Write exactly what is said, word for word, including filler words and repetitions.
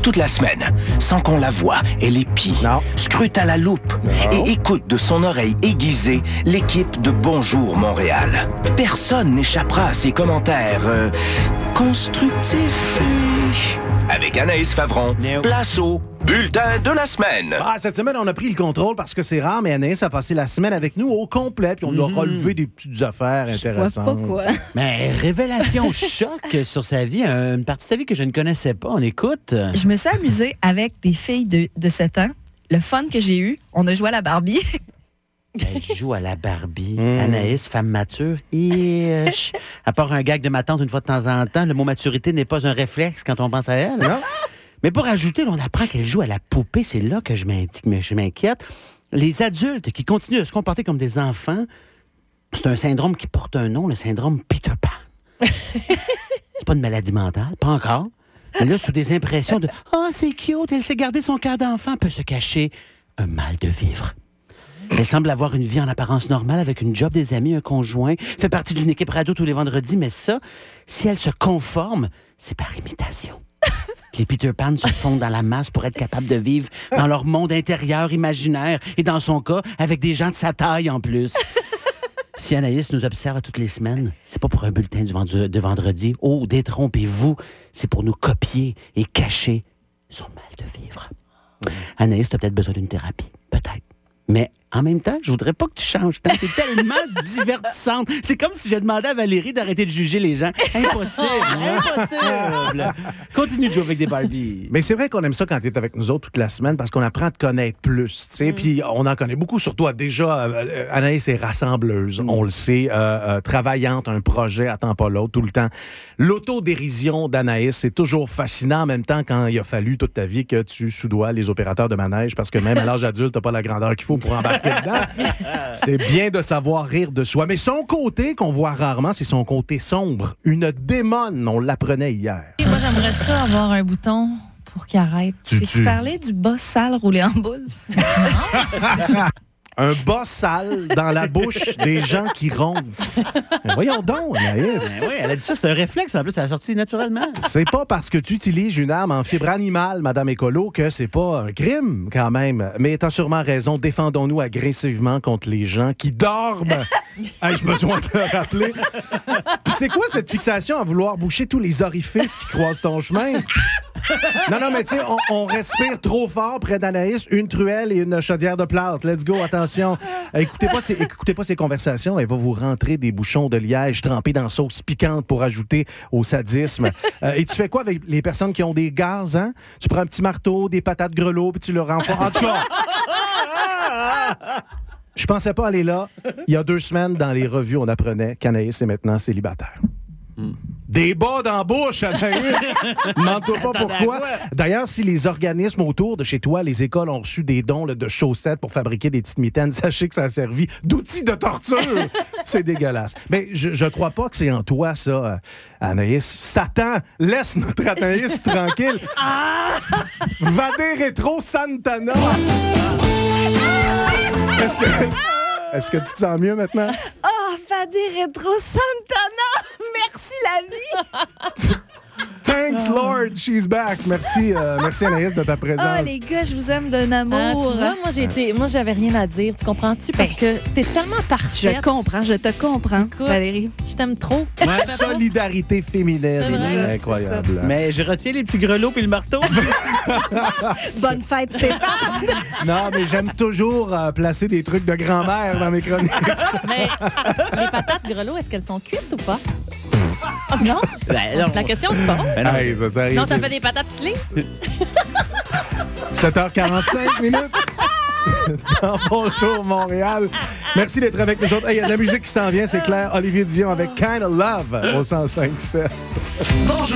toute la semaine, sans qu'on la voie. Elle épie, Non. scrute à la loupe Non. et écoute de son oreille aiguisée l'équipe de Bonjour Montréal. Personne n'échappera à ses commentaires euh, constructifs. Avec Anaïs Favron, Non. place au bulletin de la semaine. Ah, cette semaine, on a pris le contrôle parce que c'est rare, mais Anaïs a passé la semaine avec nous au complet, puis on a relevé des petites affaires Je vois intéressantes. pas quoi. Mais révélation choc sur sa vie, une partie de sa vie que je ne connaissais pas. On écoute. Je me suis amusée avec des filles de, de sept ans. Le fun que j'ai eu, on a joué à la Barbie. Elle joue à la Barbie. Anaïs, femme mature. Et, à part un gag de ma tante une fois de temps en temps, le mot maturité n'est pas un réflexe quand on pense à elle. Non. Mais pour ajouter, là, on apprend qu'elle joue à la poupée. C'est là que je m'indique, mais je m'inquiète. Les adultes qui continuent de se comporter comme des enfants, c'est un syndrome qui porte un nom, le syndrome Peter Pan. C'est pas une maladie mentale, pas encore. Mais là, sous des impressions de « Ah, oh, c'est cute, elle sait garder son cœur d'enfant », peut se cacher un mal de vivre. Elle semble avoir une vie en apparence normale avec une job, des amis, un conjoint, fait partie d'une équipe radio tous les vendredis, mais ça, si elle se conforme, c'est par imitation. Les Peter Pan se fondent dans la masse pour être capables de vivre dans leur monde intérieur imaginaire et dans son cas, avec des gens de sa taille en plus. Si Anaïs nous observe toutes les semaines, c'est pas pour un bulletin du vend- de vendredi. Oh, détrompez-vous, c'est pour nous copier et cacher son mal de vivre. Anaïs, t'as peut-être besoin d'une thérapie, peut-être. Mais en même temps, je voudrais pas que tu changes. T'es tellement divertissante. C'est comme si je demandais à Valérie d'arrêter de juger les gens. Impossible, impossible. Continue de jouer avec des Barbies. Mais c'est vrai qu'on aime ça quand tu es avec nous autres toute la semaine parce qu'on apprend à te connaître plus. tu sais. Puis on en connaît beaucoup sur toi. Déjà, euh, Anaïs est rassembleuse, on le sait, euh, euh, travaillante, un projet, attends pas l'autre, tout le temps. L'autodérision d'Anaïs, c'est toujours fascinant en même temps quand il a fallu toute ta vie que tu soudoies les opérateurs de manège parce que même à l'âge adulte, t'as pas la grandeur qu'il faut pour embarquer dedans. C'est bien de savoir rire de soi. Mais son côté, qu'on voit rarement, c'est son côté sombre. Une démone, on l'apprenait hier. Et moi, j'aimerais ça avoir un bouton pour qu'il arrête. Tu, Tu parlais du bas sale roulé en boule? Un bas sale dans la bouche des gens qui ronflent. Mais voyons donc, Anaïs. Ben oui, elle a dit ça, c'est un réflexe. En plus, elle a sorti naturellement. C'est pas parce que tu utilises une arme en fibre animale, Madame Écolo, que c'est pas un crime, quand même. Mais t'as sûrement raison. Défendons-nous agressivement contre les gens qui dorment. Hey, j'ai besoin de te rappeler. Puis c'est quoi cette fixation à vouloir boucher tous les orifices qui croisent ton chemin? Non, non, mais tu sais, on, on respire trop fort près d'Anaïs, une truelle et une chaudière de plâtre. Let's go, attention. Euh, écoutez pas ces, écoutez pas ces conversations. Elle va vous rentrer des bouchons de liège trempés dans sauce piquante pour ajouter au sadisme. Euh, et tu fais quoi avec les personnes qui ont des gaz, hein? Tu prends un petit marteau, des patates grelots, puis tu leur renforces. En tout cas... Je pensais pas aller là. Il y a deux semaines, dans les revues, on apprenait qu'Anaïs est maintenant célibataire. Mm. Des bas dans la bouche, Anaïs! Demande-toi pas pourquoi. D'ailleurs, si les organismes autour de chez toi, les écoles, ont reçu des dons là, de chaussettes pour fabriquer des petites mitaines, sachez que ça a servi d'outil de torture. C'est dégueulasse. Mais je, je crois pas que c'est en toi, ça, Anaïs. Satan, laisse notre Anaïs tranquille. Vadé rétro Santana! Est-ce que, est-ce que tu te sens mieux maintenant? Oh, Fadé Retro Santana! Merci la vie! Thanks, Lord, she's back. Merci, euh, merci Anaïs de ta présence. Ah, les gars, je vous aime d'un Ah, amour. tu vois, moi, j'ai été, moi, j'avais rien à dire. Tu comprends-tu? Parce que t'es tellement parfaite. Je comprends, je te comprends, Écoute, Valérie. Je t'aime trop. Solidarité féminine, C'est c'est vrai, incroyable. Mais je retiens les petits grelots puis le marteau. Bonne fête, Stéphane! Non, mais j'aime toujours euh, placer des trucs de grand-mère dans mes chroniques. Mais les patates grelots, est-ce qu'elles sont cuites ou pas? Non? Ben, non. La question se pose. Ben non. Hey, ça, ça Sinon, arrive. ça fait des patates clés. sept heures quarante-cinq minutes. Dans Bonjour Montréal. Merci d'être avec nous autres. Il hey, y a de la musique qui s'en vient, c'est clair. Olivier Dion avec Kind of Love au cent cinq sept.